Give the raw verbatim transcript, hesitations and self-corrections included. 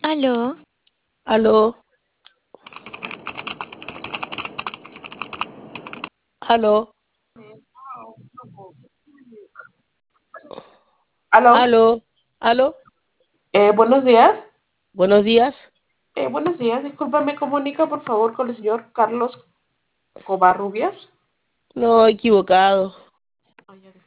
Aló, Aló, aló, Aló, aló, aló. eh, buenos días. Buenos días. Eh, buenos días, disculpa, me comunica por favor con el señor Carlos Covarrubias. No, equivocado. Ah, ya,